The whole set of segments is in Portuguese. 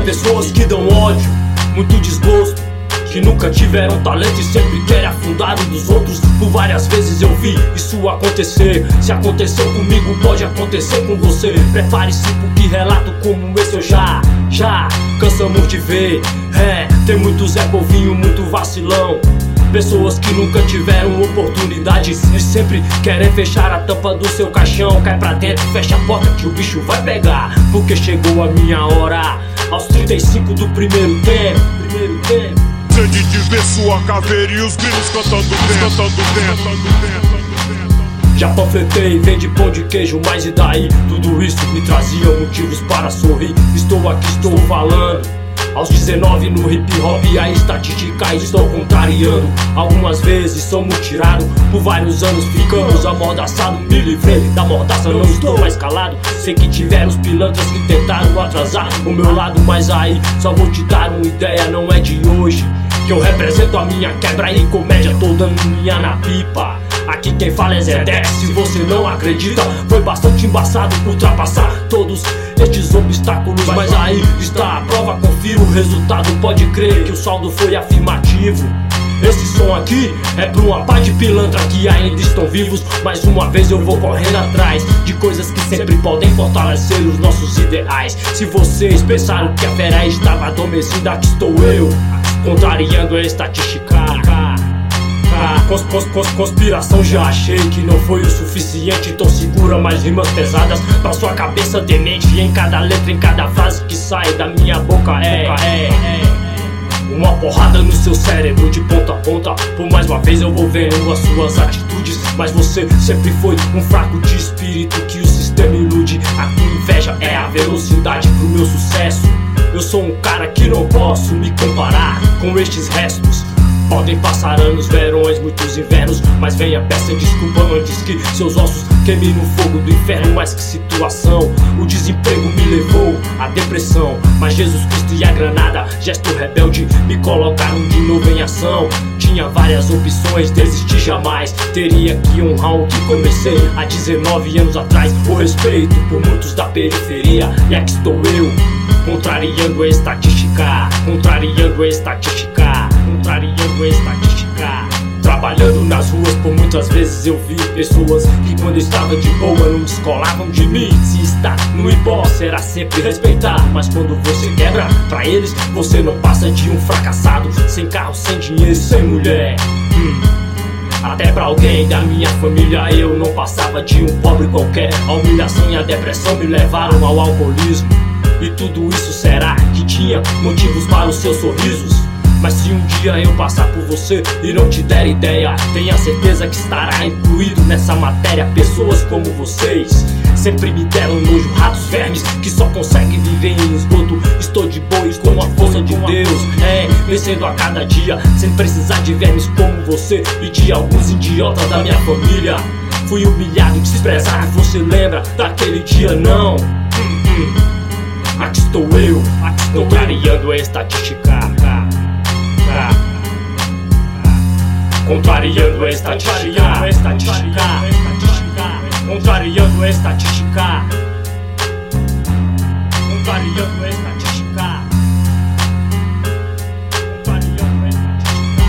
pessoas que dão ódio, muito desgosto, que nunca tiveram talento e sempre querem afundar um dos outros. Por várias vezes eu vi isso acontecer. Se aconteceu comigo, pode acontecer com você. Prepare-se porque relato como esse eu já cansamos de ver. Tem muito Zé Povinho, muito vacilão, pessoas que nunca tiveram oportunidade e sempre querem fechar a tampa do seu caixão. Cai pra dentro, fecha a porta que o bicho vai pegar, porque chegou a minha hora, aos 35 do primeiro tempo. Sede de ver sua caveira e os grilos cantando dentro. Já panfletei, vendi pão de queijo, mas e daí? Tudo isso me trazia motivos para sorrir. Estou aqui, estou falando. Aos 19 no hip hop a estatística estou contrariando. Algumas vezes somos tirados, por vários anos ficamos amordaçados. Me livrei da mordaça, não estou mais calado. Sei que tiveram os pilantras que tentaram atrasar o meu lado, mas aí só vou te dar uma ideia, não é de hoje que eu represento a minha quebra e comédia, tô dando minha na pipa. Aqui quem fala é Zé Dex, se você não acredita, foi bastante embaçado ultrapassar todos estes obstáculos. Mas aí está a prova, confira o resultado, pode crer que o saldo foi afirmativo. Esse som aqui é pra uma pá de pilantra que ainda estão vivos. Mais uma vez eu vou correndo atrás de coisas que sempre podem fortalecer os nossos ideais. Se vocês pensaram que a fera estava adormecida, aqui estou eu, contrariando a estatística. Conspiração já achei que não foi o suficiente, então segura mais rimas pesadas pra sua cabeça demente. E em cada letra, em cada frase que sai da minha boca uma porrada no seu cérebro de ponta a ponta. Por mais uma vez eu vou vendo as suas atitudes, mas você sempre foi um fraco de espírito que o sistema ilude. A tua inveja é a velocidade pro meu sucesso. Eu sou um cara que não posso me comparar com estes restos. Podem passar anos, verões, muitos invernos, mas venha, peça desculpa antes que seus ossos queimem no fogo do inferno. Mas que situação, o desemprego me levou à depressão, mas Jesus Cristo e a granada, gesto rebelde, me colocaram de novo em ação. Tinha várias opções, desisti jamais, teria que honrar o que comecei há 19 anos atrás. O respeito por muitos da periferia, e aqui estou eu, contrariando a estatística, contrariando a estatística, contrariando a estatística. Trabalhando nas ruas por muitas vezes eu vi pessoas que quando eu estava de boa não descolavam de mim. Se está no hip-hop será sempre respeitado, mas quando você quebra pra eles, você não passa de um fracassado, sem carro, sem dinheiro e sem mulher. Até pra alguém da minha família eu não passava de um pobre qualquer. A humilhação e a depressão me levaram ao alcoolismo, e tudo isso será que tinha motivos para os seus sorrisos? Mas se um dia eu passar por você e não te der ideia, tenha certeza que estará incluído nessa matéria. Pessoas como vocês sempre me deram nojo, ratos, vermes que só conseguem viver em esgoto. Estou de boa e com a força de Deus, vencendo a cada dia, sem precisar de vermes como você e de alguns idiotas da minha família. Fui humilhado, desprezado, você lembra daquele dia, não? Aqui estou eu, contrariando a estatística, contrariando a estatística, contrariando a estatística, contrariando a estatística, contrariando a estatística.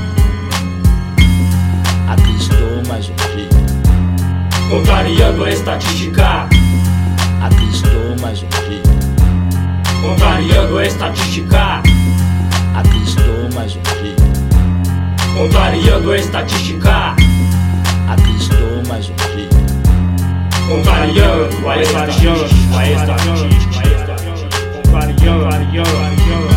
Aqui estou mais um dia, contrariando a estatística, aqui estou mais um dia, contrariando a estatística, aqui estou mais um dia, contrariando a estatística, aqui estou mais um dia, contrariando a estatística, contrariando.